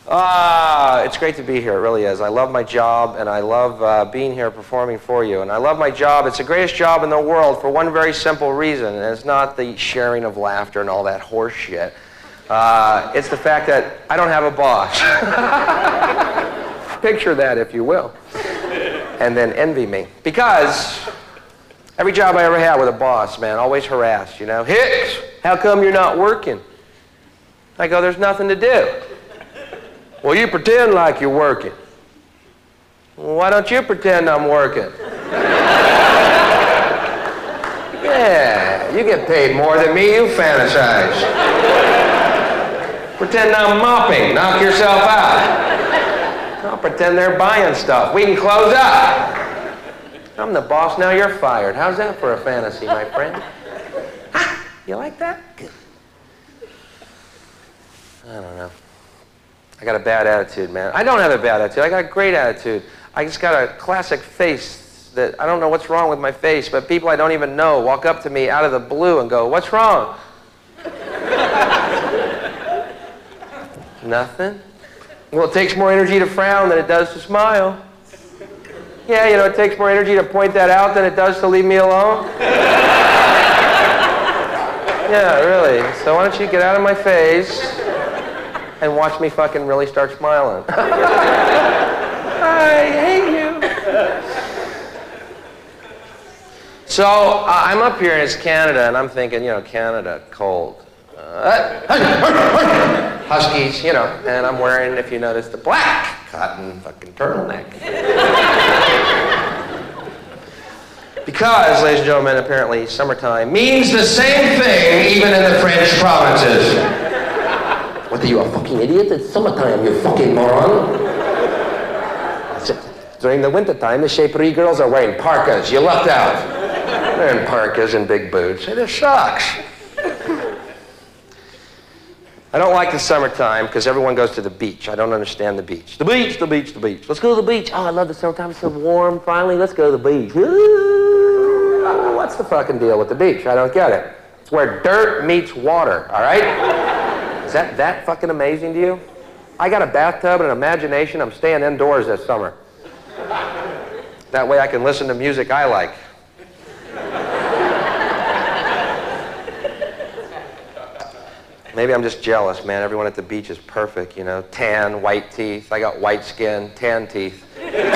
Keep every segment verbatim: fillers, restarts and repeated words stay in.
Ah, it's great to be here, it really is. I love my job, and I love uh, being here performing for you. And I love my job. It's the greatest job in the world for one very simple reason, and it's not the sharing of laughter and all that horse shit. Uh, it's the fact that I don't have a boss. Picture that, if you will. And then envy me. Because every job I ever had with a boss, man, always harassed, you know. Hicks, how come you're not working? I go, there's nothing to do. Well, you pretend like you're working. Well, why don't you pretend I'm working? Yeah, you get paid more than me, you fantasize. Pretend I'm mopping, knock yourself out. I'll pretend they're buying stuff. We can close up. I'm the boss, now you're fired. How's that for a fantasy, my friend? Ha! You like that? Good. I don't know. I got a bad attitude, man. I don't have a bad attitude. I got a great attitude. I just got a classic face that I don't know what's wrong with my face, but people I don't even know walk up to me out of the blue and go, what's wrong? Nothing. Well, it takes more energy to frown than it does to smile. Yeah, you know, it takes more energy to point that out than it does to leave me alone. Yeah, really. So why don't you get out of my face and watch me fucking really start smiling. I hate you. So uh, I'm up here and it's Canada, and I'm thinking, you know, Canada, cold. Uh, Huskies, you know, and I'm wearing, if you notice, the black cotton fucking turtleneck. Because, ladies and gentlemen, apparently summertime means the same thing even in the French provinces. What, are you a fucking idiot? It's summertime, you fucking moron. During the wintertime, the Chaperie girls are wearing parkas. You lucked out. They're in parkas and big boots. It sucks. I don't like the summertime because everyone goes to the beach. I don't understand the beach. The beach, the beach, the beach. Let's go to the beach. Oh, I love the summertime. It's so warm. Finally, let's go to the beach. Ooh, what's the fucking deal with the beach? I don't get it. It's where dirt meets water, all right? Is that that fucking amazing to you? I got a bathtub and an imagination. I'm staying indoors this summer. That way I can listen to music I like. Maybe I'm just jealous, man. Everyone at the beach is perfect, you know. Tan, white teeth. I got white skin, tan teeth.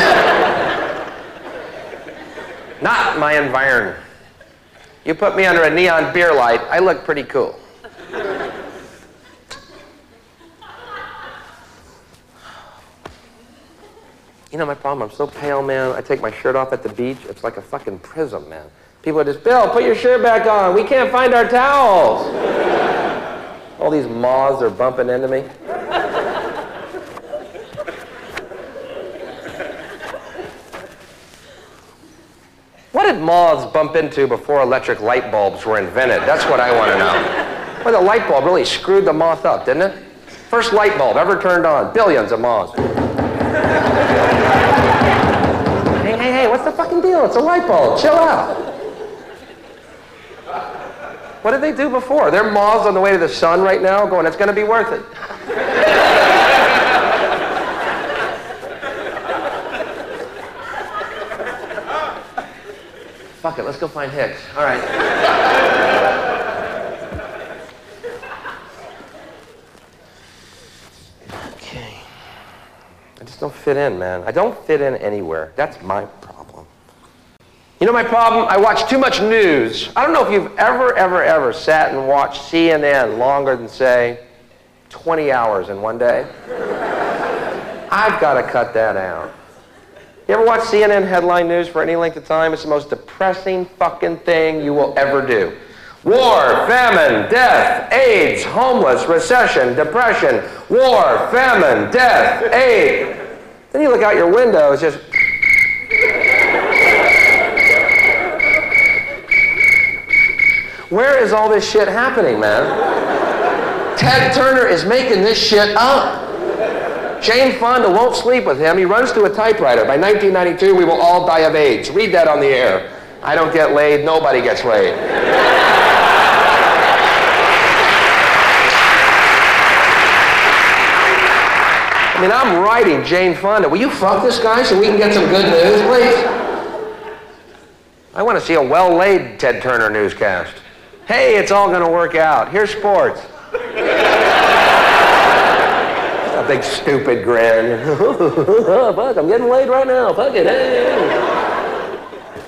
Not my environment. You put me under a neon beer light, I look pretty cool. You know my problem? I'm so pale, man. I take my shirt off at the beach. It's like a fucking prism, man. People are just, Bill, put your shirt back on. We can't find our towels. All these moths are bumping into me. What did moths bump into before electric light bulbs were invented? That's what I want to know. Well, the light bulb really screwed the moth up, didn't it? First light bulb ever turned on. Billions of moths. Hey, hey, hey, what's the fucking deal? It's a light bulb. Chill out. What did they do before? They're moths on the way to the sun right now going, it's going to be worth it. Fuck it, let's go find Hicks. All right. Okay. I just don't fit in, man. I don't fit in anywhere. That's my problem. You know my problem? I watch too much news. I don't know if you've ever, ever, ever sat and watched C N N longer than, say, twenty hours in one day. I've got to cut that out. You ever watch C N N headline news for any length of time? It's the most depressing fucking thing you will ever do. War, famine, death, AIDS, homeless, recession, depression, war, famine, death, AIDS. Then you look out your window, it's just... Where is all this shit happening, man? Ted Turner is making this shit up. Jane Fonda won't sleep with him. He runs to a typewriter. By nineteen ninety-two, we will all die of AIDS. Read that on the air. I don't get laid. Nobody gets laid. I mean, I'm writing Jane Fonda. Will you fuck this guy so we can get some good news, please? I want to see a well-laid Ted Turner newscast. Hey, it's all going to work out. Here's sports. A big stupid grin. Fuck, I'm getting laid right now. Fuck it. Hey.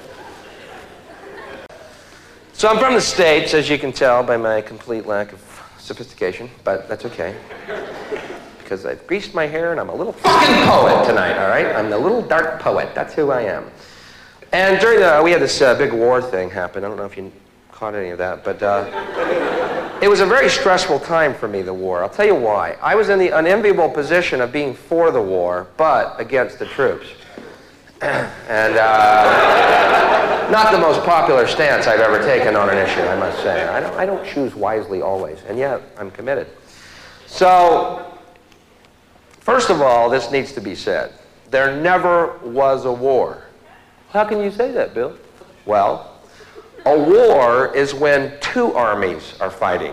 So I'm from the States, as you can tell by my complete lack of sophistication, but that's okay. Because I've greased my hair and I'm a little fucking poet tonight, all right? I'm the little dark poet. That's who I am. And during the, we had this uh, big war thing happen. I don't know if you caught any of that, but uh, it was a very stressful time for me, the war. I'll tell you why. I was in the unenviable position of being for the war, but against the troops. And uh, not the most popular stance I've ever taken on an issue, I must say. I don't, I don't choose wisely always, and yet I'm committed. So, first of all, this needs to be said. There never was a war. How can you say that, Bill? Well, a war is when two armies are fighting.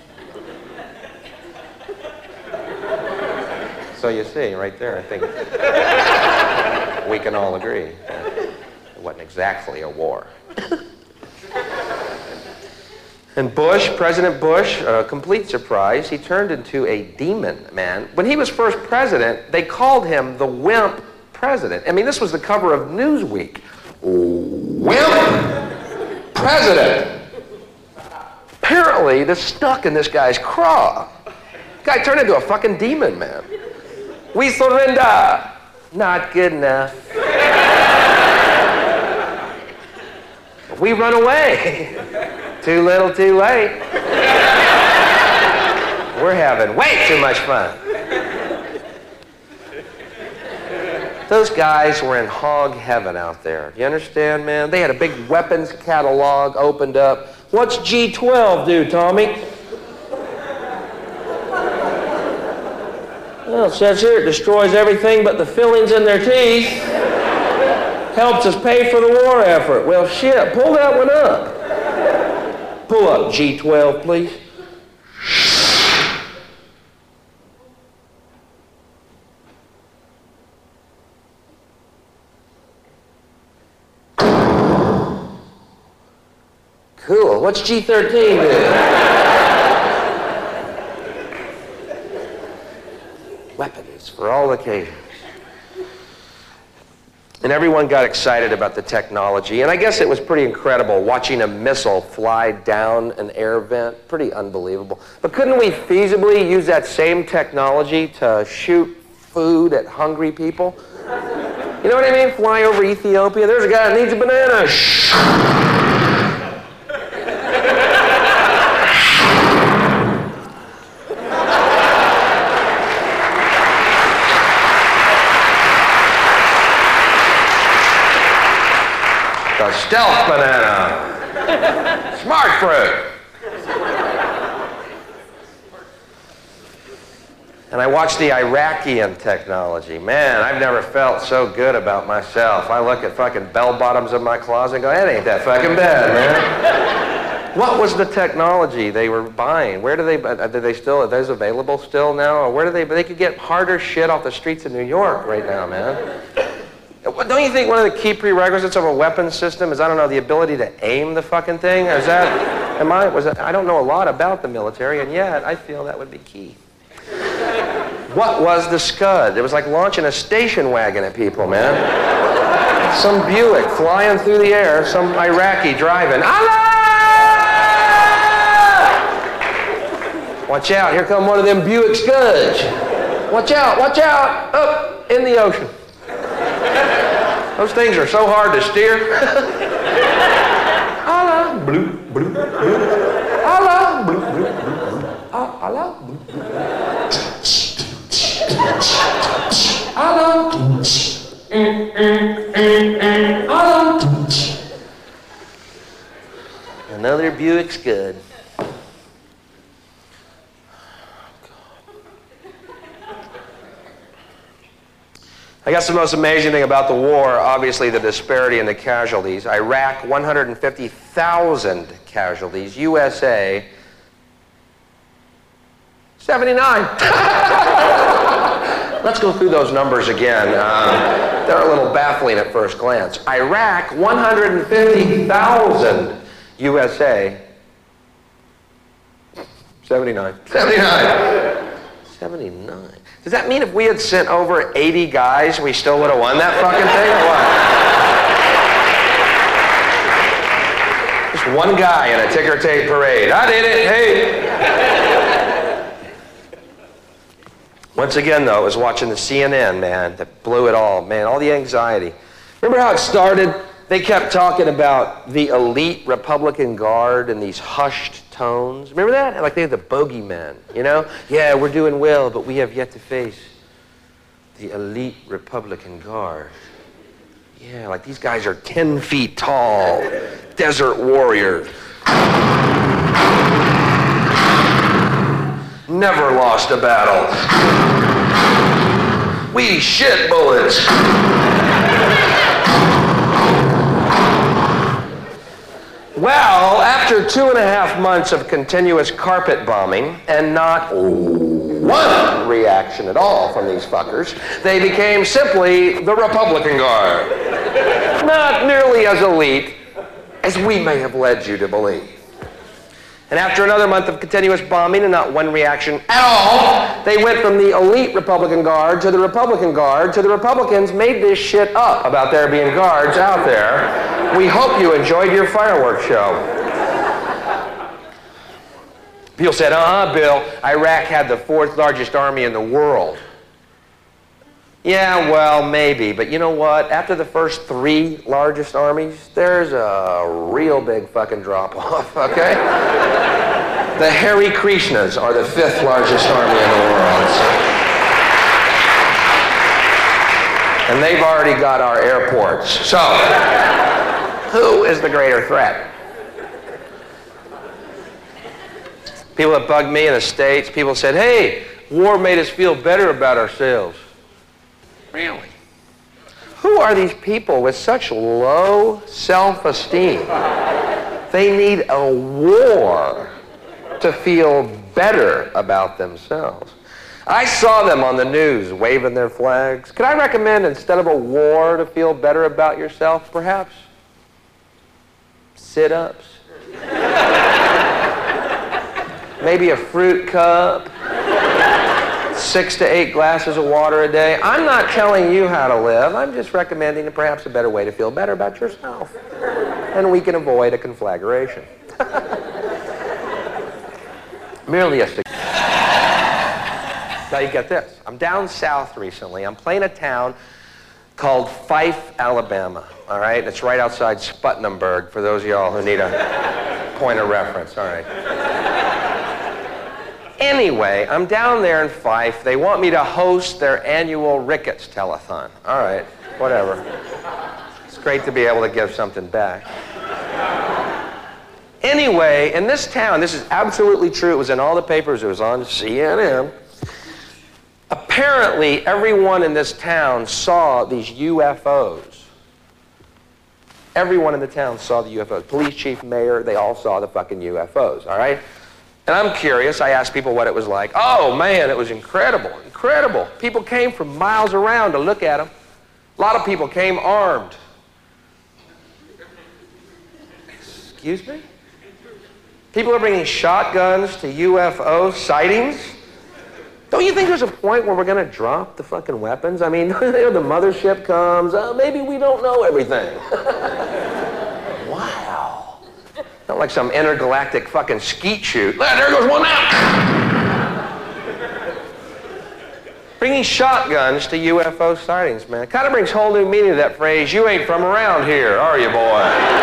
So you see, right there, I think we can all agree it wasn't exactly a war. And Bush, President Bush, a complete surprise, he turned into a demon, man. When he was first president, they called him the wimp president. I mean, this was the cover of Newsweek. Wimp president. Apparently, this stuck in this guy's craw. Guy turned into a fucking demon, man. We surrender. Not good enough. We run away. Too little, too late. We're having way too much fun. Those guys were in hog heaven out there. You understand, man? They had a big weapons catalog opened up. What's G twelve do, Tommy? Well, it says here it destroys everything but the fillings in their teeth. Helps us pay for the war effort. Well, shit, pull that one up. Pull up G twelve, please. Cool. What's G thirteen do? Weapons for all occasions. And everyone got excited about the technology. And I guess it was pretty incredible watching a missile fly down an air vent. Pretty unbelievable. But couldn't we feasibly use that same technology to shoot food at hungry people? You know what I mean? Fly over Ethiopia. There's a guy that needs a banana. The stealth banana. Smart fruit. And I watched the Iraqian technology. Man, I've never felt so good about myself. I look at fucking bell bottoms in my closet and go, that ain't that fucking bad, man. What was the technology they were buying? Where do they, do they still, are those available still now? Or where do they, they could get harder shit off the streets of New York right now, man. Don't you think one of the key prerequisites of a weapons system is, I don't know, the ability to aim the fucking thing? Is that, am I, was that, I don't know a lot about the military, and yet I feel that would be key. What was the Scud? It was like launching a station wagon at people, man. Some Buick flying through the air, some Iraqi driving. Allah! Watch out, here come one of them Buick Scuds. Watch out, watch out, up in the ocean. Those things are so hard to steer. Allah, bloop, bloop, bloop. Allah, bloop, bloop, bloop, bloop. Allah, bloop, bloop. Allah, mm, mm, mm, mm. Allah. Another Buick Scud. I guess the most amazing thing about the war, obviously the disparity in the casualties. Iraq, one hundred fifty thousand casualties. U S A, seventy-nine. Let's go through those numbers again. Um, they're a little baffling at first glance. Iraq, one hundred fifty thousand. U S A, seventy-nine. seventy-nine. seventy-nine. Does that mean if we had sent over eighty guys, we still would have won that fucking thing, or what? Just one guy in a ticker tape parade. I did it, hey! Once again, though, I was watching the C N N, man, that blew it all, man, all the anxiety. Remember how it started? They kept talking about the elite Republican Guard in these hushed tones. Remember that? Like they had the bogeymen, you know? Yeah, we're doing well, but we have yet to face the elite Republican Guard. Yeah, like these guys are ten feet tall, desert warriors. Never lost a battle. We shit bullets. Well, after two and a half months of continuous carpet bombing and not one reaction at all from these fuckers, they became simply the Republican Guard. Not nearly as elite as we may have led you to believe. And after another month of continuous bombing and not one reaction at all, they went from the elite Republican Guard to the Republican Guard to the Republicans made this shit up about there being guards out there. We hope you enjoyed your fireworks show. People said, uh-huh, Bill, Iraq had the fourth largest army in the world. Yeah, well, maybe, but you know what? After the first three largest armies, there's a real big fucking drop-off, okay? The Hare Krishnas are the fifth largest army in the world. And they've already got our airports. So, who is the greater threat? People that bugged me in the States, people said, hey, war made us feel better about ourselves. Really? Who are these people with such low self-esteem? They need a war to feel better about themselves. I saw them on the news waving their flags. Could I recommend, instead of a war to feel better about yourself, perhaps? Sit-ups? Maybe a fruit cup? Six to eight glasses of water a day. I'm not telling you how to live. I'm just recommending perhaps a better way to feel better about yourself. And we can avoid a conflagration. Merely a... Now you get this. I'm down south recently. I'm playing a town called Fife, Alabama. All right? It's right outside Sputtnamburg for those of y'all who need a point of reference. All right. Anyway, I'm down there in Fife. They want me to host their annual Ricketts Telethon. All right, whatever. It's great to be able to give something back. Anyway, in this town, this is absolutely true. It was in all the papers. It was on C N N. Apparently, everyone in this town saw these U F Os. Everyone in the town saw the U F Os. Police chief, mayor, they all saw the fucking U F Os, all right? And I'm curious, I asked people what it was like. Oh man, it was incredible, incredible. People came from miles around to look at them. A lot of people came armed. Excuse me? People are bringing shotguns to U F O sightings? Don't you think there's a point where we're gonna drop the fucking weapons? I mean, the mothership comes, uh, maybe we don't know everything. Wow. Not like some intergalactic fucking skeet shoot. There goes one out! Bringing shotguns to U F O sightings, man. Kind of brings whole new meaning to that phrase, you ain't from around here, are you, boy?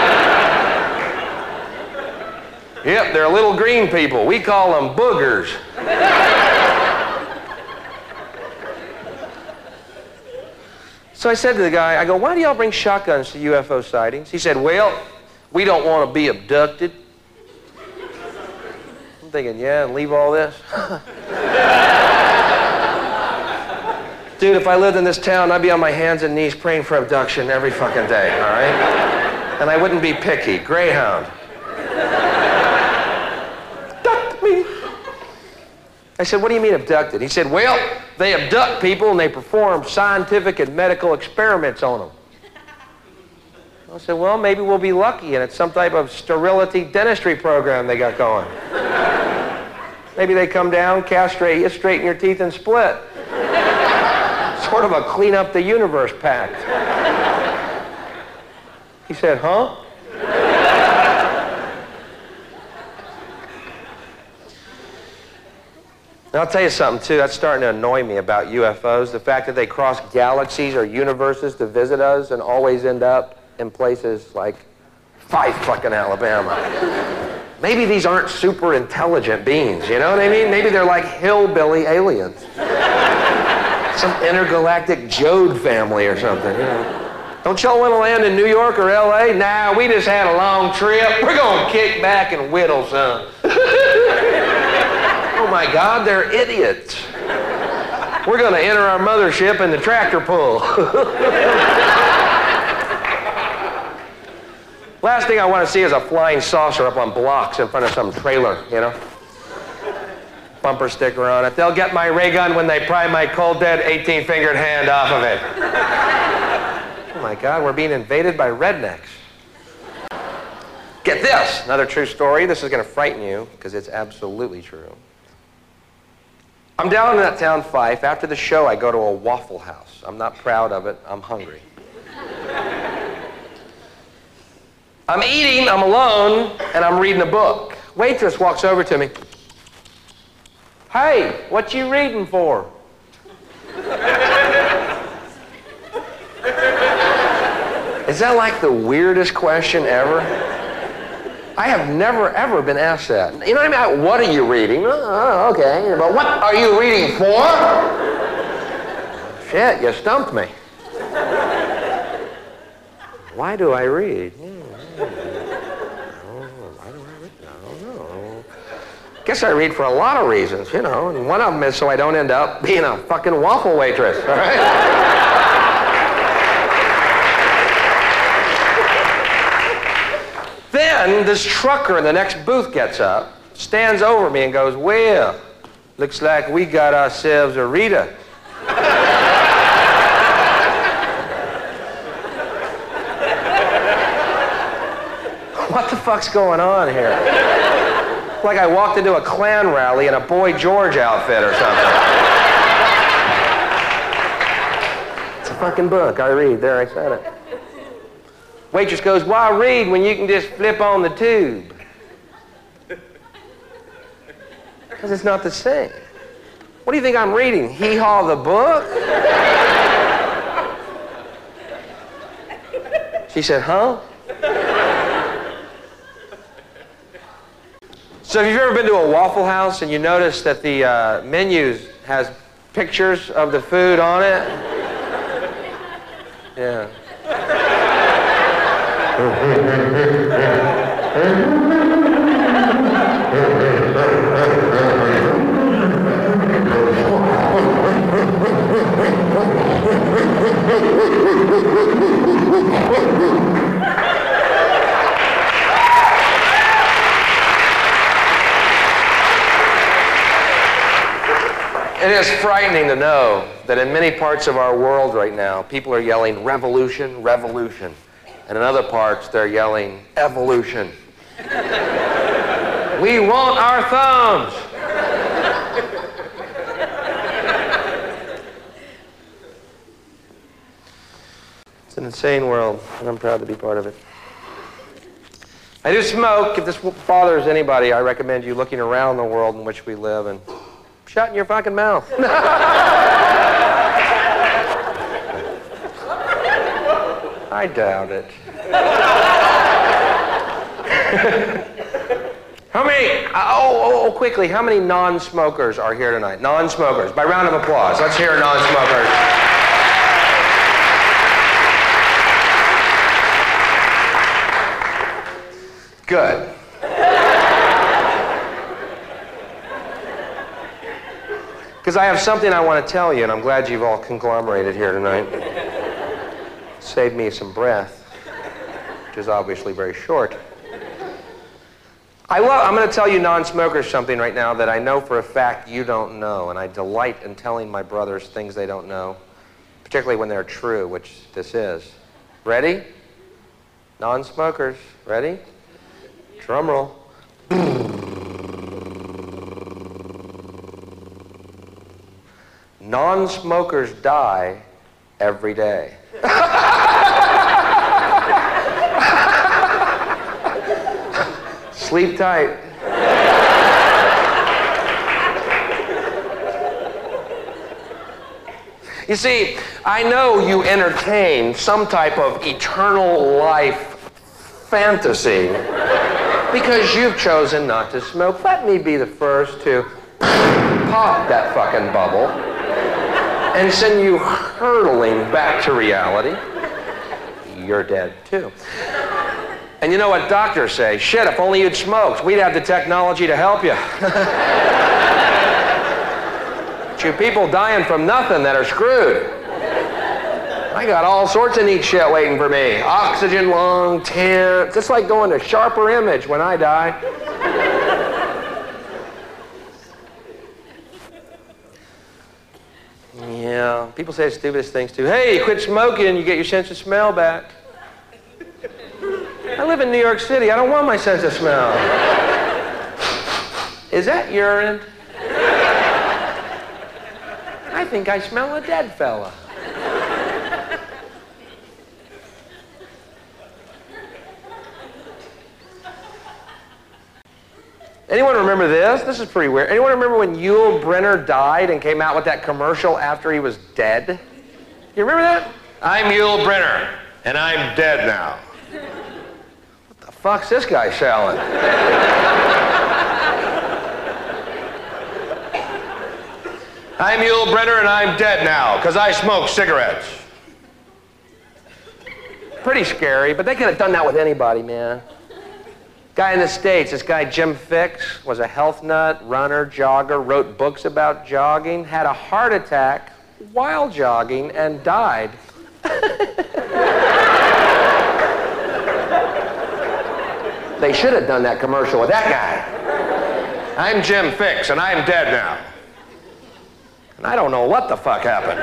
Yep, they're little green people. We call them boogers. So I said to the guy, I go, why do y'all bring shotguns to U F O sightings? He said, well, we don't want to be abducted. I'm thinking, yeah, and leave all this? Dude, if I lived in this town, I'd be on my hands and knees praying for abduction every fucking day, all right? And I wouldn't be picky. Greyhound. Abduct me. I said, what do you mean abducted? He said, well, they abduct people and they perform scientific and medical experiments on them. I said, well, maybe we'll be lucky and it's some type of sterility dentistry program they got going. Maybe they come down, castrate you, straighten your teeth, and split. Sort of a clean up the universe pact. He said, huh? And I'll tell you something, too, that's starting to annoy me about U F Os. The fact that they cross galaxies or universes to visit us and always end up in places like Fife, fucking Alabama. Maybe these aren't super intelligent beings, you know what I mean? Maybe they're like hillbilly aliens. Some intergalactic Jode family or something, you know. Don't y'all want to land in New York or L A? Nah, we just had a long trip. We're going to kick back and whittle some. Oh my God, they're idiots. We're going to enter our mothership in the tractor pull. Last thing I want to see is a flying saucer up on blocks in front of some trailer, you know? Bumper sticker on it. They'll get my ray gun when they pry my cold dead eighteen-fingered hand off of it. Oh my God, we're being invaded by rednecks. Get this, another true story. This is going to frighten you because it's absolutely true. I'm down in that town, Fife. After the show, I go to a Waffle House. I'm not proud of it. I'm hungry. I'm eating, I'm alone, and I'm reading a book. Waitress walks over to me. Hey, what you reading for? Is that like the weirdest question ever? I have never, ever been asked that. You know what I mean? What are you reading? Oh, okay. But what are you reading for? Shit, you stumped me. Why do I read? Guess I read for a lot of reasons, you know, and one of them is so I don't end up being a fucking waffle waitress, all right? Then this trucker in the next booth gets up, stands over me and goes, well, looks like we got ourselves a Rita. What the fuck's going on here? Like I walked into a Klan rally in a Boy George outfit or something. It's a fucking book. I read. There, I said it. Waitress goes, why read when you can just flip on the tube? Because it's not the same. What do you think I'm reading? Hee Haw the book? She said, huh? So if you've ever been to a Waffle House and you notice that the uh, menu has pictures of the food on it? Yeah. It is frightening to know that in many parts of our world right now, people are yelling revolution, revolution. And in other parts, they're yelling evolution. We want our thumbs. It's an insane world, and I'm proud to be part of it. I do smoke. If this bothers anybody, I recommend you looking around the world in which we live and shutting your fucking mouth. I doubt it. How many, oh, oh, quickly, how many non-smokers are here tonight? Non-smokers, by round of applause. Let's hear non-smokers. Good. Because I have something I want to tell you, and I'm glad you've all conglomerated here tonight. Saved me some breath, which is obviously very short. I love, I'm going to tell you non-smokers something right now that I know for a fact you don't know, and I delight in telling my brothers things they don't know, particularly when they're true, which this is. Ready? Non-smokers. Ready? Drum roll. Non-smokers die every day. Sleep tight. You see, I know you entertain some type of eternal life fantasy because you've chosen not to smoke. Let me be the first to pop that fucking bubble and send you hurtling back to reality. You're dead too. And you know what doctors say? Shit, if only you'd smoked, we'd have the technology to help you. But you people dying from nothing that are screwed. I got all sorts of neat shit waiting for me. Oxygen lung, tent, just like going to Sharper Image when I die. Yeah, people say the stupidest things too. Hey, you quit smoking, you get your sense of smell back. I live in New York City. I don't want my sense of smell. Is that urine? I think I smell a dead fella. Anyone remember this? This is pretty weird. Anyone remember when Yul Brynner died and came out with that commercial after he was dead? You remember that? I'm Yul Brynner, and I'm dead now. Fuck's this guy selling? I'm Yul Brynner and I'm dead now because I smoke cigarettes. Pretty scary, but they could have done that with anybody, man. Guy in the States, this guy Jim Fixx, was a health nut, runner, jogger, wrote books about jogging, had a heart attack while jogging and died. They should have done that commercial with that guy. I'm Jim Fixx, and I'm dead now. And I don't know what the fuck happened.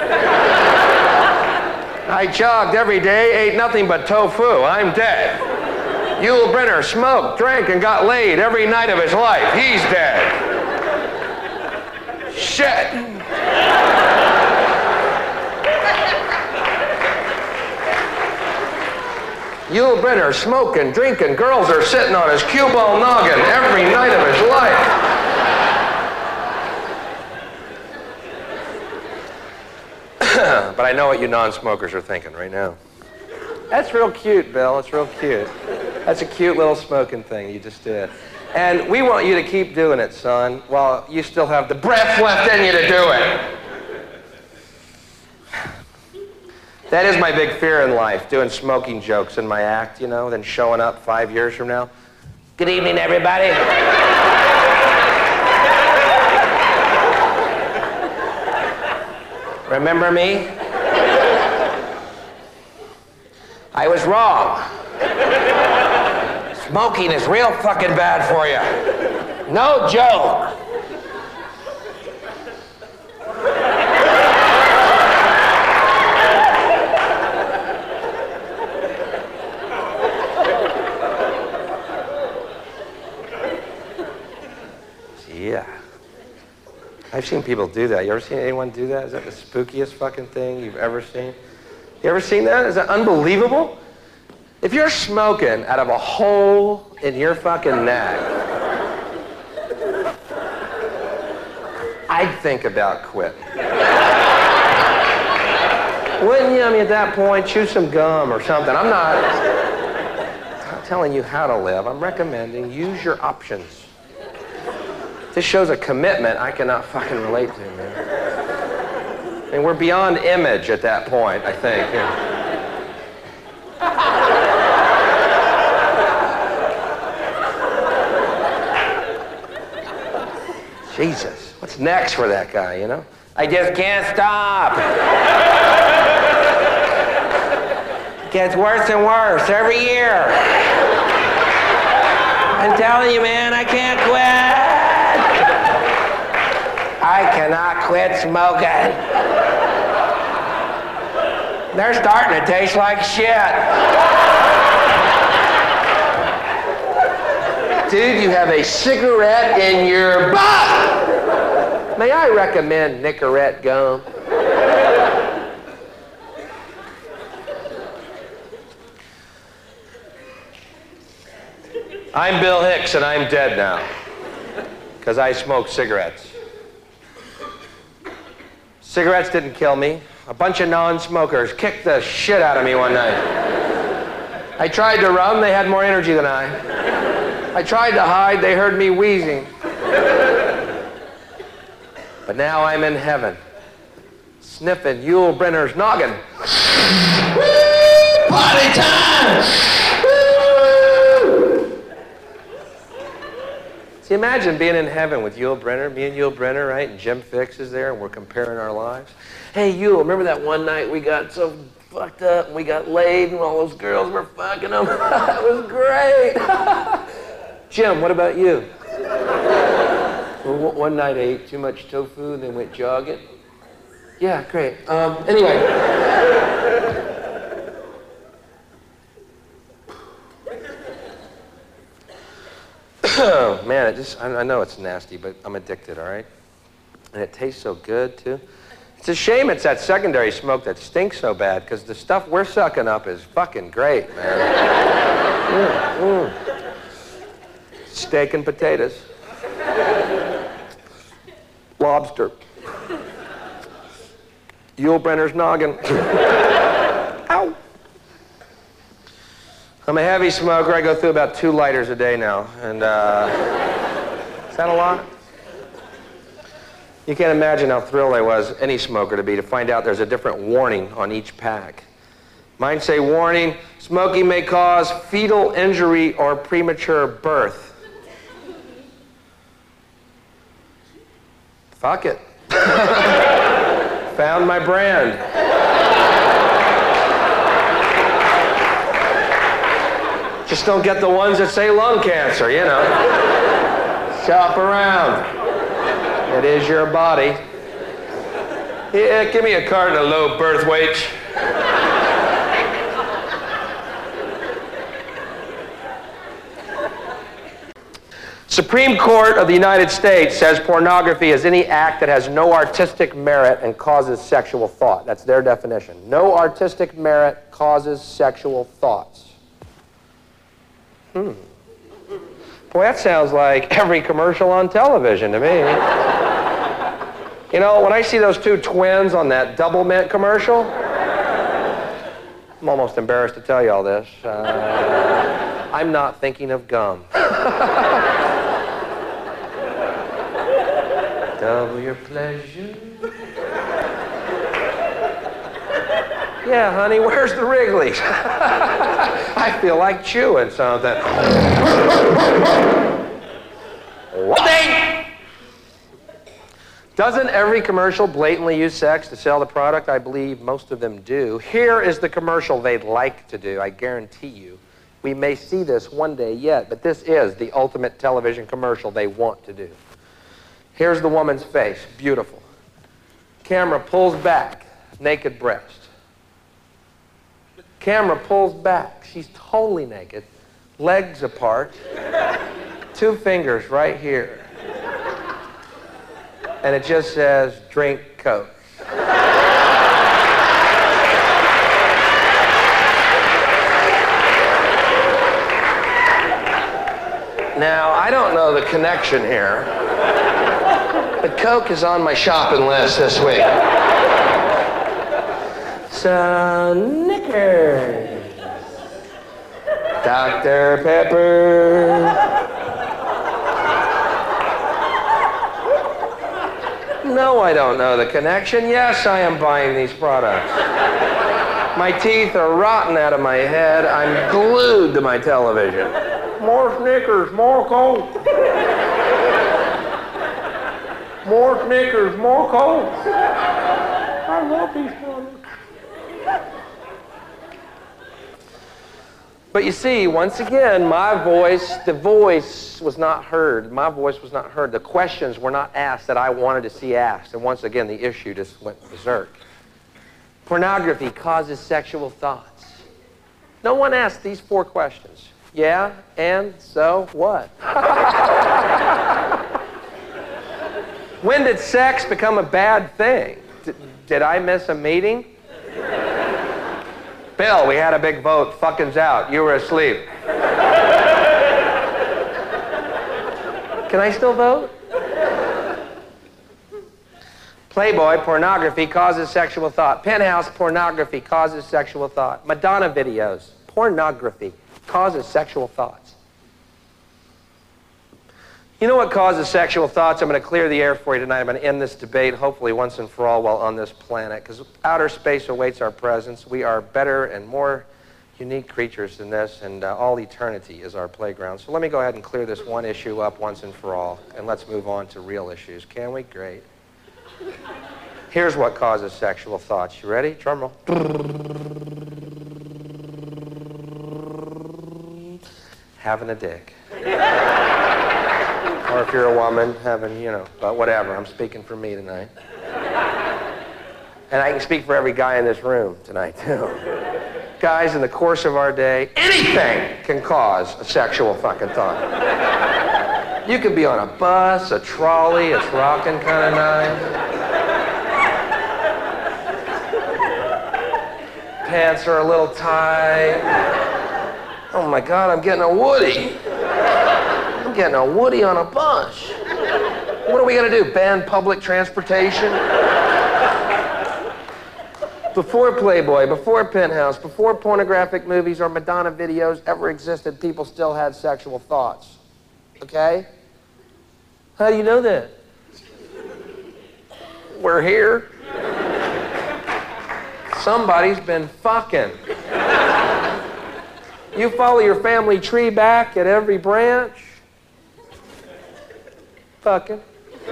I jogged every day, ate nothing but tofu. I'm dead. Yul Brynner smoked, drank, and got laid every night of his life. He's dead. Shit. Yul Brynner smoking, drinking, girls are sitting on his cue ball noggin every night of his life. But I know what you non-smokers are thinking right now. That's real cute, Bill. It's real cute. That's a cute little smoking thing you just did. And we want you to keep doing it, son, while you still have the breath left in you to do it. That is my big fear in life, doing smoking jokes in my act, you know, then showing up five years from now. Good evening, everybody. Remember me? I was wrong. Smoking is real fucking bad for you. No joke. Yeah. I've seen people do that. You ever seen anyone do that? Is that the spookiest fucking thing you've ever seen? You ever seen that? Is that unbelievable? If you're smoking out of a hole in your fucking neck, I'd think about quitting. Wouldn't you? I mean, at that point, chew some gum or something. I'm not, I'm not telling you how to live. I'm recommending use your options. This shows a commitment I cannot fucking relate to, man. I mean, we're beyond image at that point, I think. Yeah. Jesus, what's next for that guy, you know? I just can't stop. It gets worse and worse every year. I'm telling you, man, I can't quit. I cannot quit smoking. They're starting to taste like shit. Dude, you have a cigarette in your butt. May I recommend Nicorette gum? I'm Bill Hicks, and I'm dead now because I smoked cigarettes. Cigarettes didn't kill me. A bunch of non-smokers kicked the shit out of me one night. I tried to run, they had more energy than I. I tried to hide, they heard me wheezing. But now I'm in heaven, sniffing Yul Brynner's noggin. Woo! Party time! Woo! See, imagine being in heaven with Yul Brynner, me and Yul Brynner, right? And Jim Fixx is there, and we're comparing our lives. Hey, Yul, remember that one night we got so fucked up and we got laid and all those girls were fucking them? It was great. Jim, what about you? Well, one night I ate too much tofu and then went jogging. Yeah, great. Um, anyway. Oh, man, it just, I, I know it's nasty, but I'm addicted, all right? And it tastes so good, too. It's a shame it's that secondary smoke that stinks so bad, because the stuff we're sucking up is fucking great, man. mm, mm. Steak and potatoes. Lobster. Yul Brynner's noggin. Ow. I'm a heavy smoker. I go through about two lighters a day now. And, uh, is that a lot? You can't imagine how thrilled I was, any smoker to be, to find out there's a different warning on each pack. Mine say, warning, smoking may cause fetal injury or premature birth. Fuck it. Found my brand. Just don't get the ones that say lung cancer, you know. Shop around. It is your body. Yeah, give me a carton of low birth weight. Supreme Court of the United States says pornography is any act that has no artistic merit and causes sexual thought. That's their definition. No artistic merit causes sexual thoughts. Hmm. Boy, that sounds like every commercial on television to me. You know, when I see those two twins on that Double Mint commercial, I'm almost embarrassed to tell you all this. Uh, I'm not thinking of gum. Double your pleasure. Yeah, honey, where's the Wrigley's? I feel like chewing something. What day? Doesn't every commercial blatantly use sex to sell the product? I believe most of them do. Here is the commercial they'd like to do, I guarantee you. We may see this one day yet, but this is the ultimate television commercial they want to do. Here's the woman's face, beautiful. Camera pulls back, naked breast. Camera pulls back, she's totally naked, legs apart, two fingers right here. And it just says, drink Coke. Now, I don't know the connection here, but Coke is on my shopping list this week. So, Snickers, Doctor Pepper. No, I don't know the connection. Yes, I am buying these products. My teeth are rotten out of my head. I'm glued to my television. More Snickers, more Coke. More Snickers, more Coke. I love these products. But you see, once again, my voice, the voice was not heard. My voice was not heard. The questions were not asked that I wanted to see asked. And once again, the issue just went berserk. Pornography causes sexual thoughts. No one asked these four questions. Yeah, and so what? When did sex become a bad thing? D- did I miss a meeting? Bill, we had a big vote. Fucking's out. You were asleep. Can I still vote? Playboy, pornography causes sexual thought. Penthouse, pornography causes sexual thought. Madonna videos, pornography causes sexual thoughts. You know what causes sexual thoughts? I'm going to clear the air for you tonight. I'm going to end this debate, hopefully once and for all, while on this planet, because outer space awaits our presence. We are better and more unique creatures than this, and uh, all eternity is our playground. So let me go ahead and clear this one issue up once and for all, and let's move on to real issues. Can we? Great. Here's what causes sexual thoughts. You ready? Drum roll. Having a dick. Or if you're a woman, having, you know, but whatever. I'm speaking for me tonight. And I can speak for every guy in this room tonight, too. Guys, in the course of our day, anything can cause a sexual fucking thought. You could be on a bus, a trolley, it's rocking kind of nice. Pants are a little tight. Oh my God, I'm getting a Woody. I'm getting a Woody on a bus. What are we gonna do, ban public transportation? Before Playboy, before Penthouse, before pornographic movies or Madonna videos ever existed, people still had sexual thoughts. Okay? How do you know that? We're here. Somebody's been fucking. You follow your family tree back at every branch. Fucking.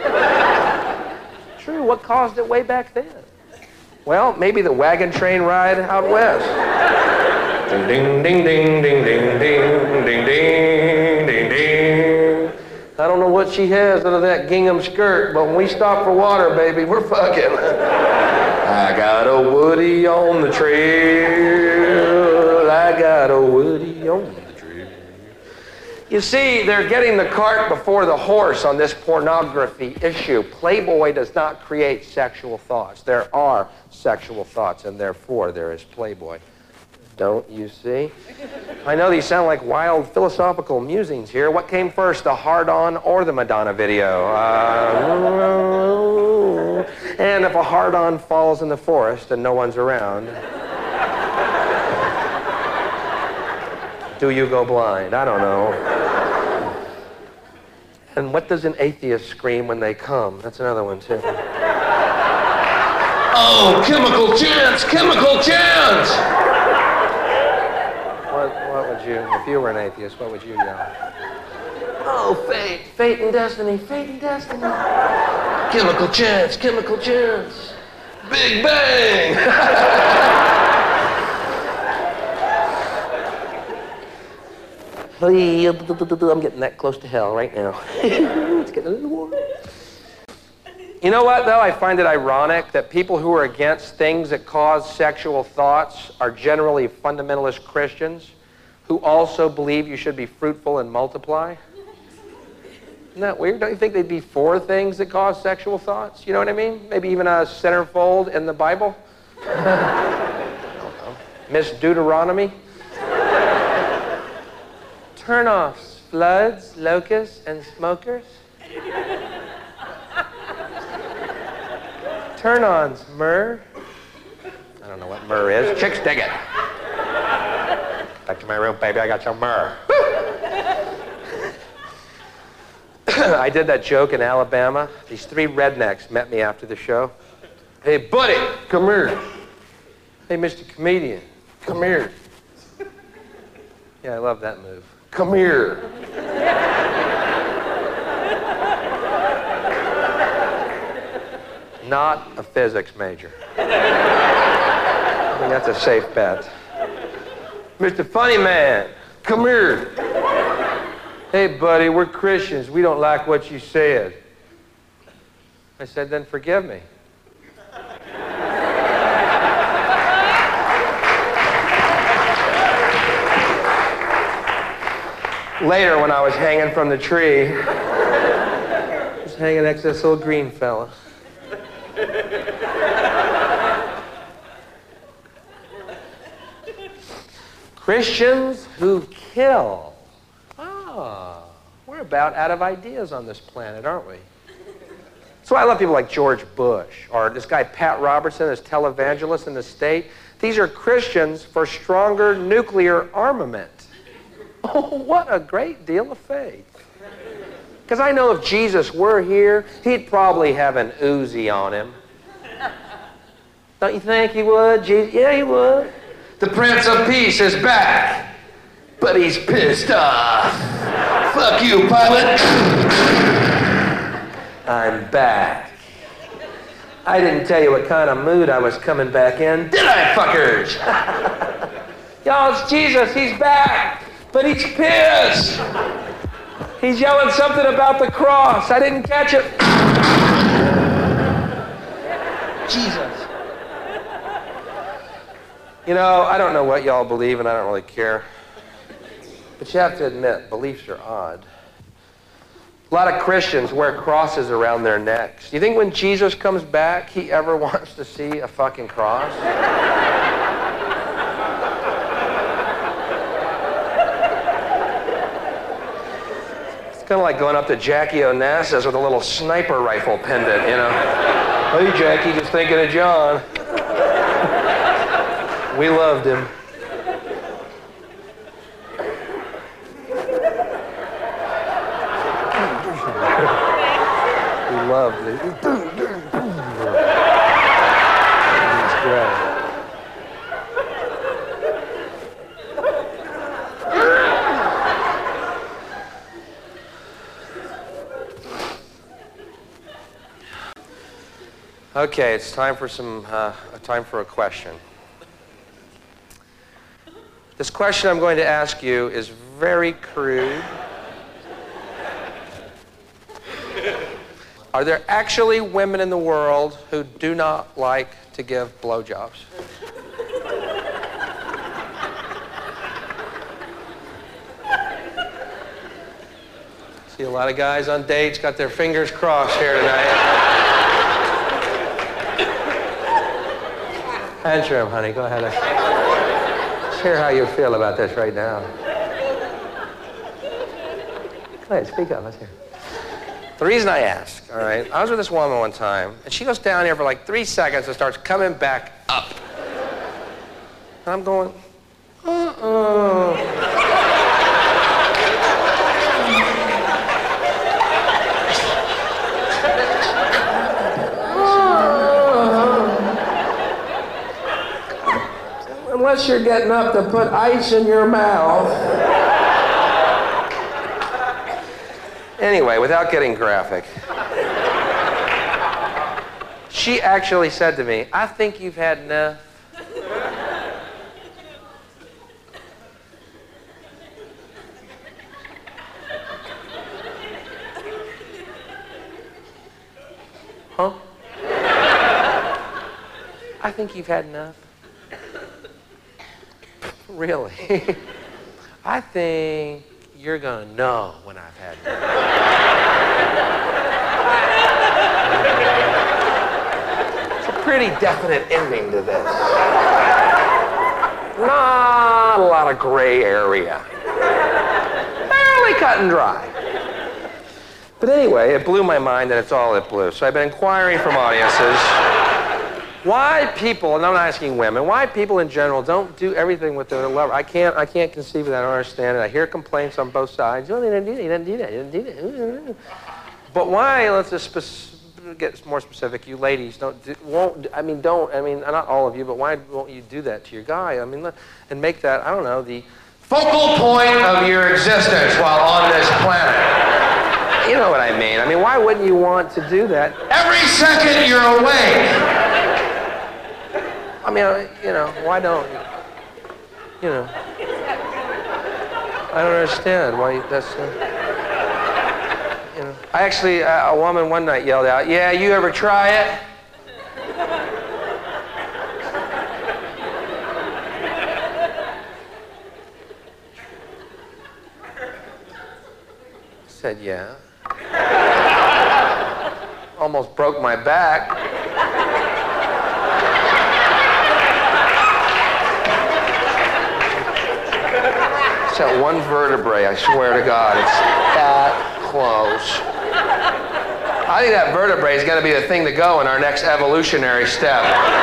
True, what caused it way back then? Well, maybe the wagon train ride out west. Ding, ding, ding, ding, ding, ding, ding, ding, ding, ding, ding. I don't know what she has under that gingham skirt, but when we stop for water, baby, we're fucking. I got a Woody on the trail. I got a Woody on the trail. You see, they're getting the cart before the horse on this pornography issue. Playboy does not create sexual thoughts. There are sexual thoughts, and therefore there is Playboy. Don't you see? I know these sound like wild philosophical musings here. What came first, the hard-on or the Madonna video? Uh, and if a hard-on falls in the forest and no one's around, do you go blind? I don't know. And what does an atheist scream when they come? That's another one, too. Oh, chemical chance! Chemical chance! What, what would you, if you were an atheist, what would you yell? Oh, fate, fate and destiny, fate and destiny. Chemical chance, chemical chance. Big bang! I'm getting that close to hell right now. Let's get a little warm. You know what, though? I find it ironic that people who are against things that cause sexual thoughts are generally fundamentalist Christians who also believe you should be fruitful and multiply. Isn't that weird? Don't you think they'd be for things that cause sexual thoughts? You know what I mean? Maybe even a centerfold in the Bible? I don't know. Miss Deuteronomy? Turn-offs, floods, locusts, and smokers. Turn-ons, myrrh. I don't know what myrrh is. Chicks dig it. Back to my room, baby. I got your myrrh. I did that joke in Alabama. These three rednecks met me after the show. Hey, buddy, come here. Hey, Mister Comedian, come here. Yeah, I love that move. Come here. Not a physics major. I mean, that's a safe bet. Mister Funny Man, come here. Hey, buddy, we're Christians. We don't like what you said. I said, then forgive me. Later, when I was hanging from the tree, I was hanging next to this little green fella. Christians who kill. Ah, we're about out of ideas on this planet, aren't we? That's why I love people like George Bush, or this guy Pat Robertson, this televangelist in the state. These are Christians for stronger nuclear armament. Oh, what a great deal of faith. Because I know if Jesus were here, he'd probably have an Uzi on him. Don't you think he would? Jesus? Yeah, he would. The Prince of Peace is back, but he's pissed off. Fuck you, Pilate. I'm back. I didn't tell you what kind of mood I was coming back in, did I, fuckers? Y'all, it's Jesus. He's back. But he's pissed. He's yelling something about the cross. I didn't catch it. Jesus. You know, I don't know what y'all believe, and I don't really care. But you have to admit, beliefs are odd. A lot of Christians wear crosses around their necks. Do you think when Jesus comes back, he ever wants to see a fucking cross? Kind of like going up to Jackie Onassis with a little sniper rifle pendant, you know. Hey, Jackie, just thinking of John. We loved him. We loved him. He's great. Okay, it's time for some uh, time for a question. This question I'm going to ask you is very crude. Are there actually women in the world who do not like to give blowjobs? See a lot of guys on dates got their fingers crossed here tonight. Answer him, honey. Go ahead. Let's hear how you feel about this right now. Go ahead, speak up. Let's hear. The reason I ask, all right, I was with this woman one time, and she goes down here for like three seconds and starts coming back up. And I'm going, uh-uh. Unless you're getting up to put ice in your mouth. Anyway, without getting graphic, she actually said to me, I think you've had enough. Huh? I think you've had enough. Really? I think you're gonna know when I've had enough. It's a pretty definite ending to this. Not a lot of gray area. Fairly cut and dry. But anyway, it blew my mind, and it's all it blew. So I've been inquiring from audiences why people, and I'm not asking women, why people in general don't do everything with their lover. I can't, I can't conceive of that. I don't understand it. I hear complaints on both sides. Oh, they didn't do that. They didn't do that. They didn't do that. But why? Let's just spe- get more specific. You ladies don't, do, won't. I mean, don't. I mean, not all of you, but why won't you do that to your guy? I mean, and make that, I don't know, the focal point of your existence while on this planet. You know what I mean? I mean, why wouldn't you want to do that? Every second you're awake. I mean, you know, why don't you? You know. I don't understand why that's... Uh, you know. I actually, uh, a woman one night yelled out, "Yeah, you ever try it?" I said, "Yeah." Almost broke my back. It's that one vertebrae, I swear to God, it's that close. I think that vertebrae is going to be the thing to go in our next evolutionary step.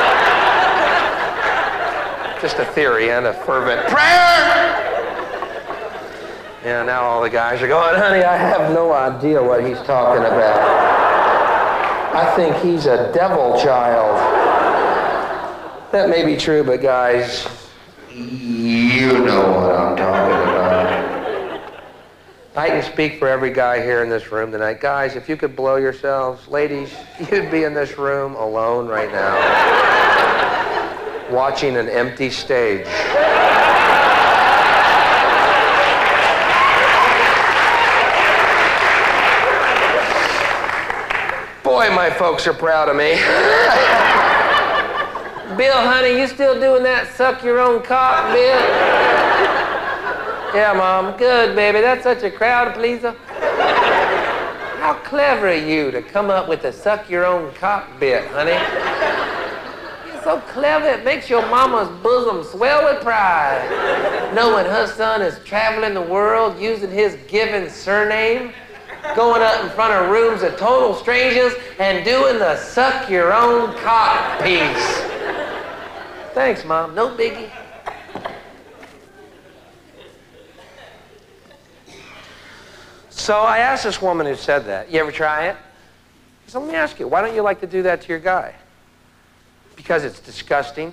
Just a theory and a fervent prayer. Yeah, now all the guys are going, "Honey, I have no idea what he's talking about. I think he's a devil child." That may be true, but guys, you know what I'm talking about. I can speak for every guy here in this room tonight. Guys, if you could blow yourselves, ladies, you'd be in this room alone right now, watching an empty stage. Boy, my folks are proud of me. Bill, honey, you still doing that suck your own cock, Bill? Yeah, Mom. Good, baby. That's such a crowd pleaser. How clever of you to come up with the suck your own cock bit, honey. You're so clever, it makes your mama's bosom swell with pride, knowing her son is traveling the world using his given surname, going up in front of rooms of total strangers and doing the suck your own cock piece. Thanks, Mom. No biggie. So I asked this woman who said that, "You ever try it?" I said, "Let me ask you, why don't you like to do that to your guy?" "Because it's disgusting."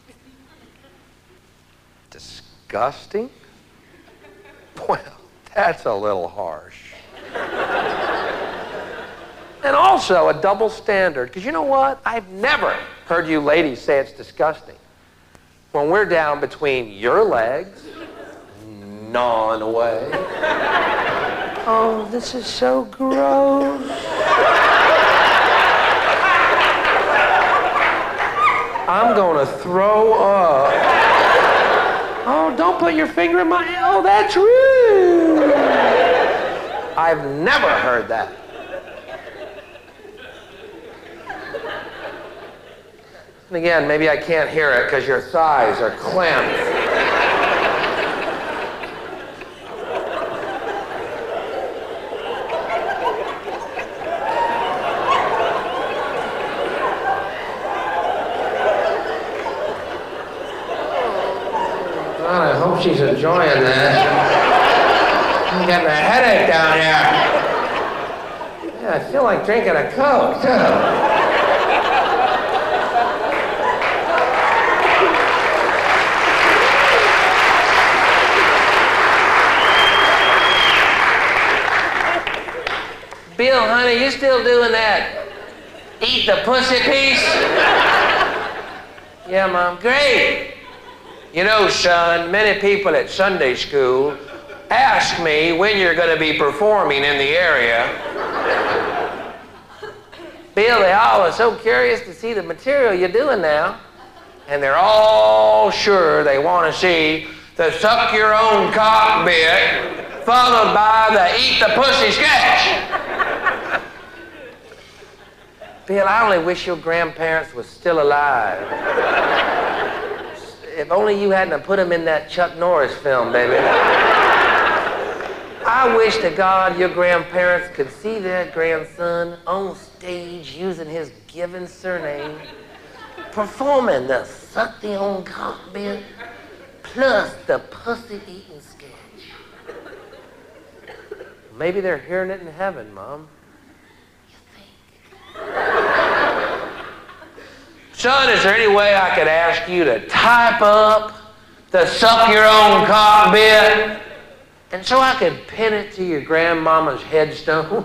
Disgusting? Well, that's a little harsh. And also a double standard, because you know what? I've never heard you ladies say it's disgusting when we're down between your legs, gnawing away. Oh, this is so gross. I'm gonna throw up. Oh, don't put your finger in my... Oh, that's rude. I've never heard that. And again, maybe I can't hear it because your thighs are clamped. God, I hope she's enjoying this. I'm getting a headache down here. Yeah, I feel like drinking a Coke, too. Bill, honey, you still doing that eat the pussy piece? Yeah, Mom. Great. You know, son, many people at Sunday school ask me when you're going to be performing in the area. Bill, they all are so curious to see the material you're doing now. And they're all sure they want to see the suck your own cock bit followed by the eat the pussy sketch. Bill, I only wish your grandparents were still alive. If only you hadn't put them in that Chuck Norris film, baby. I wish to God your grandparents could see their grandson on stage using his given surname, performing the suck the own cock bit plus the pussy eating sketch. Maybe they're hearing it in heaven, Mom. Son, is there any way I could ask you to type up the suck your own cock bit, and so I could pin it to your grandmama's headstone?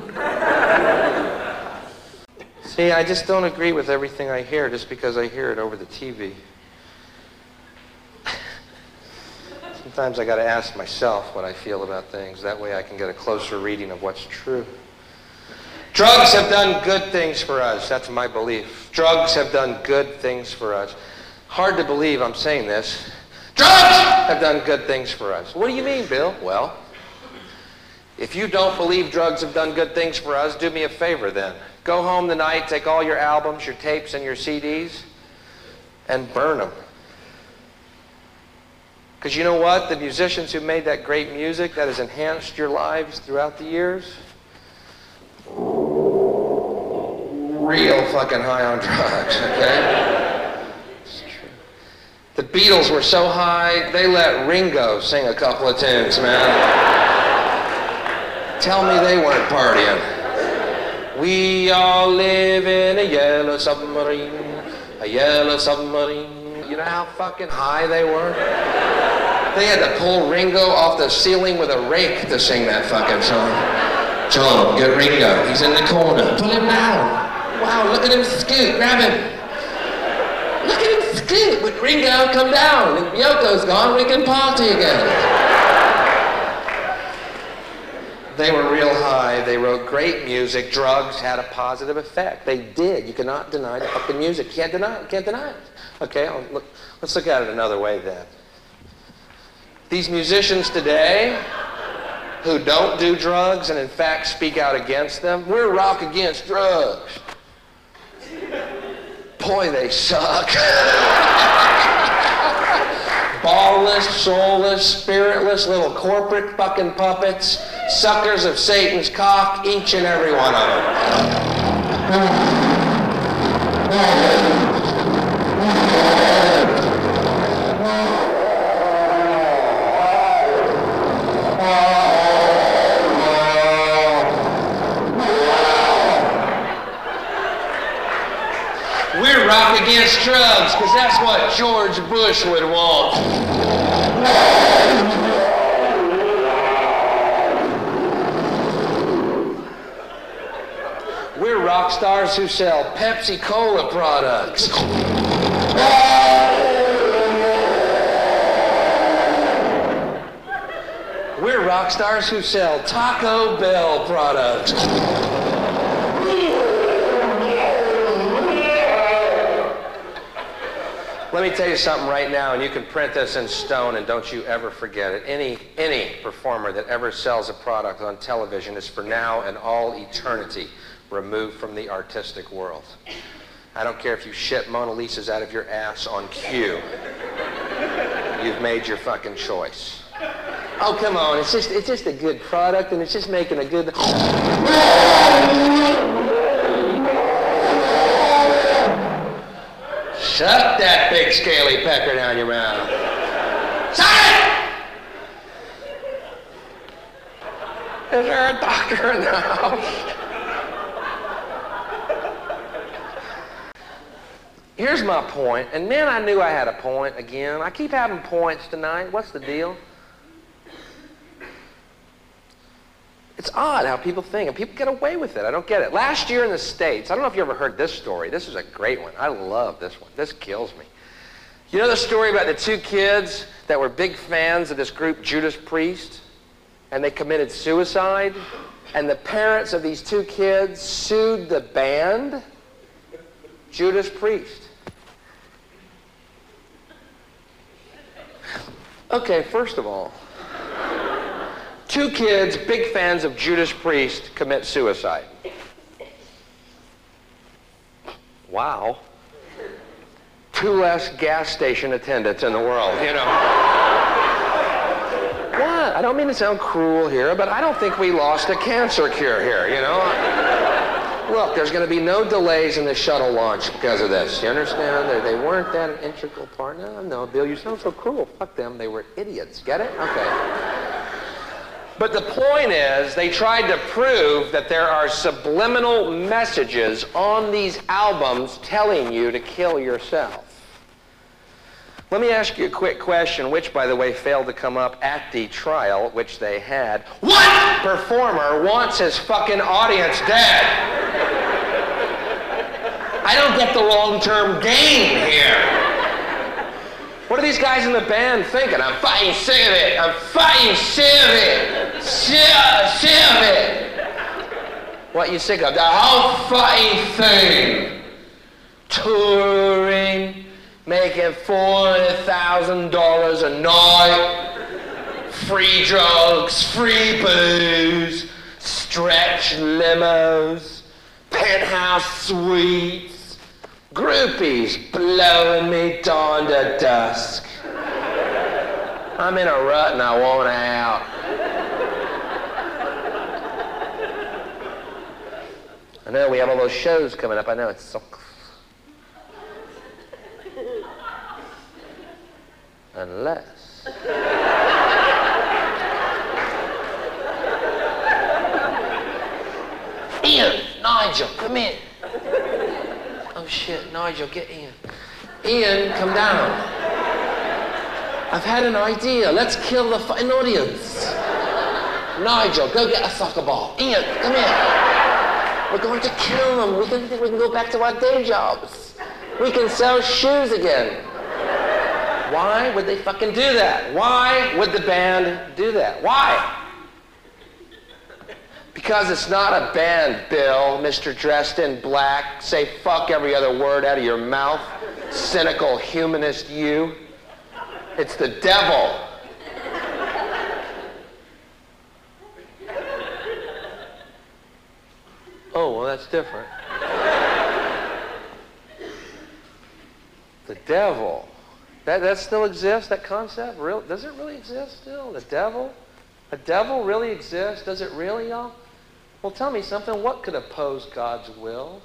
See, I just don't agree with everything I hear just because I hear it over the T V. Sometimes I got to ask myself what I feel about things. That way I can get a closer reading of what's true. Drugs have done good things for us. That's my belief. Drugs have done good things for us. Hard to believe I'm saying this. Drugs have done good things for us. What do you mean, Bill? Well, if you don't believe drugs have done good things for us, do me a favor then. Go home tonight, take all your albums, your tapes, and your C Ds, and burn them. Because you know what? The musicians who made that great music that has enhanced your lives throughout the years, real fucking high on drugs, okay? It's true. The Beatles were so high, they let Ringo sing a couple of tunes, man. Tell me they weren't partying. We all live in a yellow submarine, a yellow submarine. You know how fucking high they were? They had to pull Ringo off the ceiling with a rake to sing that fucking song. John, get Ringo. He's in the corner. Pull him down. Wow, look at him scoot. Grab him. Look at him scoot. With Ringo, come down. If Yoko's gone, we can party again. They were real high. They wrote great music. Drugs had a positive effect. They did. You cannot deny the fucking music. You can't deny it. You can't deny it. Okay, I'll look, let's look at it another way then. These musicians today who don't do drugs and in fact speak out against them, we're rock against drugs. Boy, they suck. Ballless, soulless, spiritless little corporate fucking puppets, suckers of Satan's cock, each and every one of them. We're rock against drugs, because that's what George Bush would want. We're rock stars who sell Pepsi Cola products. We're rock stars who sell Taco Bell products. Let me tell you something right now, and you can print this in stone, and don't you ever forget it. Any, any performer that ever sells a product on television is for now and all eternity removed from the artistic world. I don't care if you shit Mona Lisas out of your ass on cue. You've made your fucking choice. Oh, come on, it's just, it's just a good product, and it's just making a good... Shut that big scaly pecker down your mouth. Shut it! Is there a doctor in the house? Here's my point, and man, I knew I had a point again. I keep having points tonight. What's the deal? It's odd how people think, and people get away with it. I don't get it. Last year in the States, I don't know if you ever heard this story. This is a great one. I love this one. This kills me. You know the story about the two kids that were big fans of this group, Judas Priest, and they committed suicide? And the parents of these two kids sued the band, Judas Priest. Okay, first of all, two kids, big fans of Judas Priest, commit suicide. Wow. Two less gas station attendants in the world, you know. What? I don't mean to sound cruel here, but I don't think we lost a cancer cure here, you know. Look, there's going to be no delays in the shuttle launch because of this. You understand? They, they weren't that an integral part. No, no, Bill, you sound so cruel. Fuck them. They were idiots. Get it? Okay. But the point is, they tried to prove that there are subliminal messages on these albums telling you to kill yourself. Let me ask you a quick question, which, by the way, failed to come up at the trial, which they had. What performer wants his fucking audience dead? I don't get the long-term gain here. What are these guys in the band thinking? I'm fucking sick of it. I'm fucking sick of it. Sick, sick of it. What you sick of? The whole fucking thing. Touring, making four hundred thousand dollars a night. Free drugs, free booze, stretch limos, penthouse suites, groupies blowing me dawn to dusk. I'm in a rut and I want out. I know we have all those shows coming up. I know it sucks. Unless. Ian, Nigel, come in. Oh shit, Nigel, get Ian. Ian, come down. I've had an idea. Let's kill the fucking audience. Nigel, go get a soccer ball. Ian, come here. We're going to kill them. We can, we can go back to our day jobs. We can sell shoes again. Why would they fucking do that? Why would the band do that? Why? Because it's not a band, Bill, Mister Dressed in Black. Say fuck every other word out of your mouth. Cynical humanist you. It's the devil. Oh, well, that's different. The devil. That, that still exists, that concept? Real, does it really exist still? The devil? A devil really exists? Does it really, y'all? Well, tell me something. What could oppose God's will?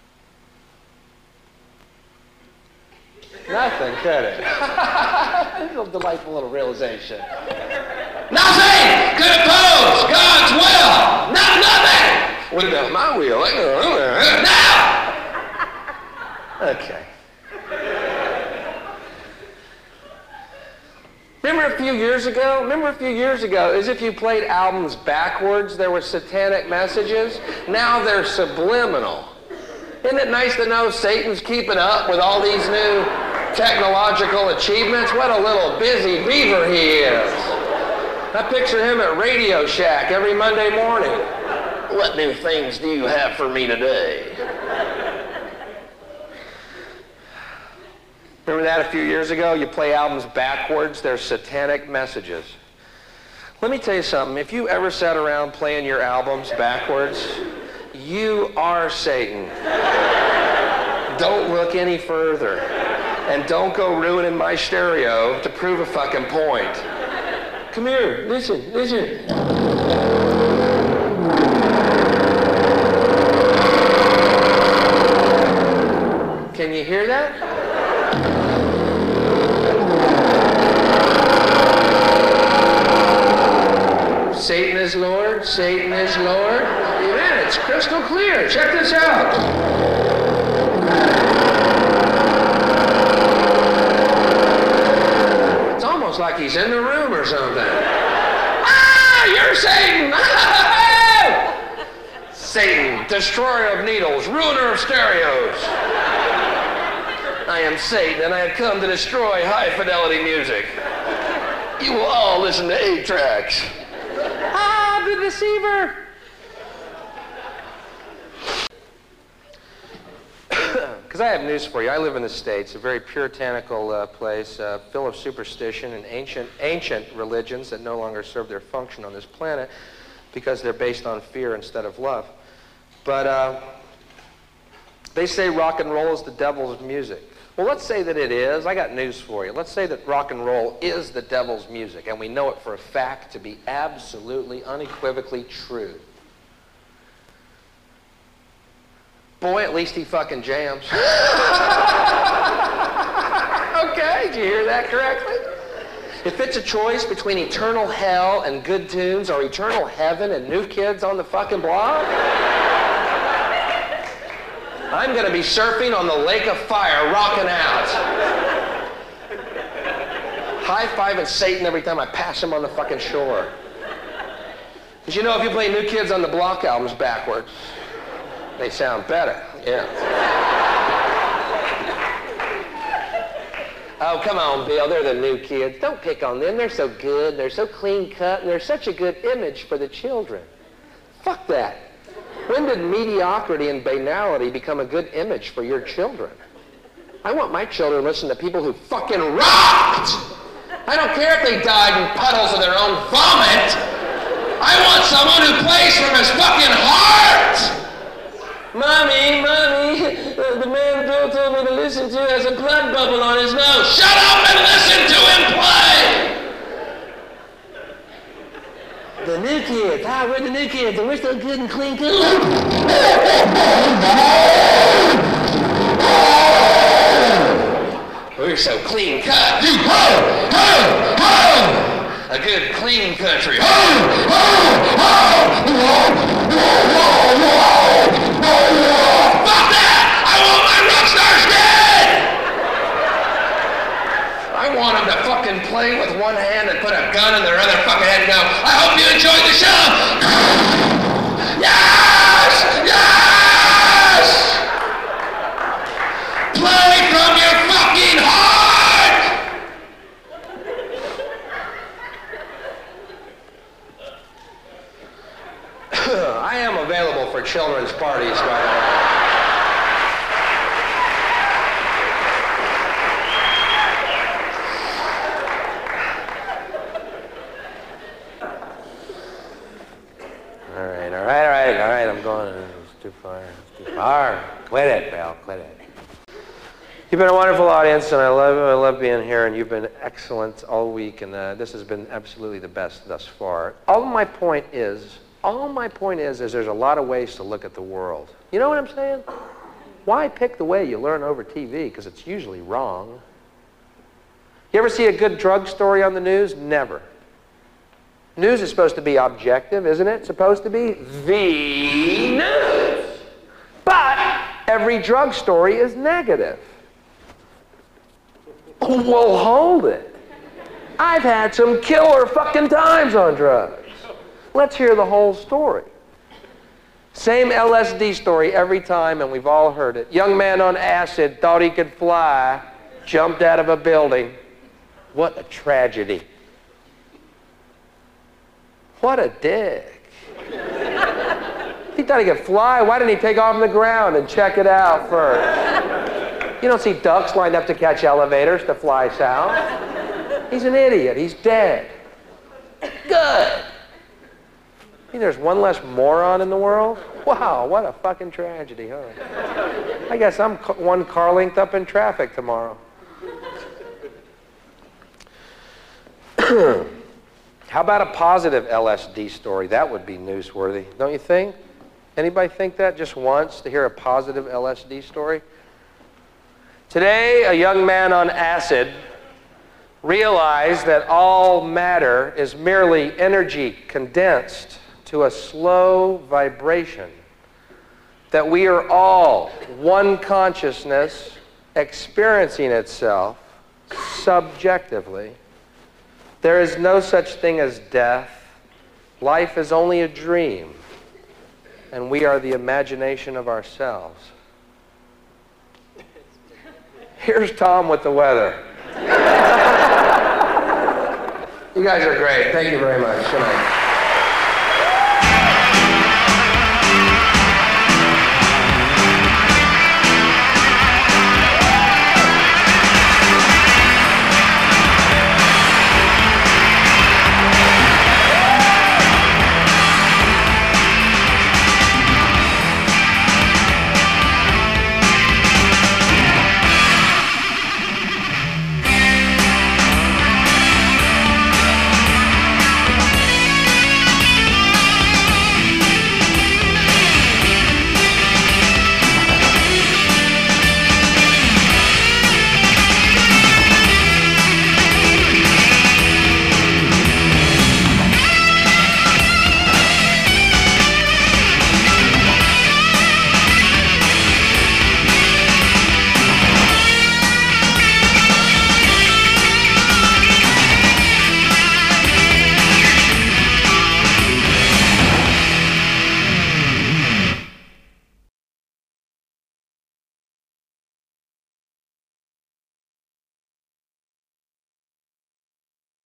Nothing, could it? It's a delightful little realization. Nothing could oppose God's will! Not nothing! What about my will? No! Okay. Remember a few years ago? Remember a few years ago, as if you played albums backwards, there were satanic messages. Now they're subliminal. Isn't it nice to know Satan's keeping up with all these new technological achievements? What a little busy beaver he is. I picture him at Radio Shack every Monday morning. What new things do you have for me today? Remember that a few years ago? You play albums backwards, they're satanic messages. Let me tell you something. If you ever sat around playing your albums backwards, you are Satan. Don't look any further. And don't go ruining my stereo to prove a fucking point. Come here, listen, listen. Can you hear that? Satan is Lord, Satan is Lord. Amen, it's crystal clear. Check this out. It's almost like he's in the room or something. Ah, you're Satan! Satan, destroyer of needles, ruiner of stereos. I am Satan, and I have come to destroy high-fidelity music. You will all listen to eight tracks. Ah, the deceiver! Because I have news for you. I live in the States, a very puritanical uh, place, uh, full of superstition and ancient, ancient religions that no longer serve their function on this planet because they're based on fear instead of love. But uh, they say rock and roll is the devil's music. Well, let's say that it is. I got news for you. Let's say that rock and roll is the devil's music, and we know it for a fact to be absolutely, unequivocally true. Boy, at least he fucking jams. Okay, did you hear that correctly? If it's a choice between eternal hell and good tunes or eternal heaven and new kids on the fucking block, I'm going to be surfing on the lake of fire, rocking out. High-fiving Satan every time I pass him on the fucking shore. Because you know, if you play New Kids on the Block albums backwards, they sound better, yeah. Oh, come on, Bill. They're the new kids. Don't pick on them. They're so good. They're so clean cut. And they're such a good image for the children. Fuck that. When did mediocrity and banality become a good image for your children? I want my children to listen to people who fucking rocked. I don't care if they died in puddles of their own vomit. I want someone who plays from his fucking heart. Mommy, Mommy, the man Bill told me to listen to has a blood bubble on his nose. Shut up and listen to him play! The new kids. Ah, we're the new kids, and we're so good and clean cut. We're so clean cut. You, ho, ho, ho! A good clean country. Ho, ho, ho! Fuck that! I want my rock stars dead! I want them to fucking play with one hand and put a gun in their other fucking head and go, I hope you enjoyed the show! Yes! Yes! Play from your fucking heart! I am available for children's parties, by the way. All right, all right, all right, all right, I'm going. It's too far, it's too far. Quit it, Bill, quit it. You've been a wonderful audience, and I love I love being here, and you've been excellent all week, and uh, this has been absolutely the best thus far. All my point is, all my point is, is there's a lot of ways to look at the world. You know what I'm saying? Why pick the way you learn over T V? Because it's usually wrong. You ever see a good drug story on the news? Never. News is supposed to be objective, isn't it? It's supposed to be the news. But every drug story is negative. Well, hold it. I've had some killer fucking times on drugs. Let's hear the whole story. Same L S D story every time, and we've all heard it. Young man on acid thought he could fly, jumped out of a building. What a tragedy. What a dick. If he thought he could fly, why didn't he take off on the ground and check it out first? You don't see ducks lined up to catch elevators to fly south. He's an idiot. He's dead. Good. You think there's one less moron in the world? Wow, what a fucking tragedy, huh? I guess I'm one car length up in traffic tomorrow. How about a positive L S D story? That would be newsworthy, don't you think? Anybody think that just once, to hear a positive L S D story? Today, a young man on acid realized that all matter is merely energy condensed to a slow vibration, that we are all one consciousness experiencing itself subjectively. There is no such thing as death. Life is only a dream, and we are the imagination of ourselves. Here's Tom with the weather. You guys are great. Thank you very much. Good night.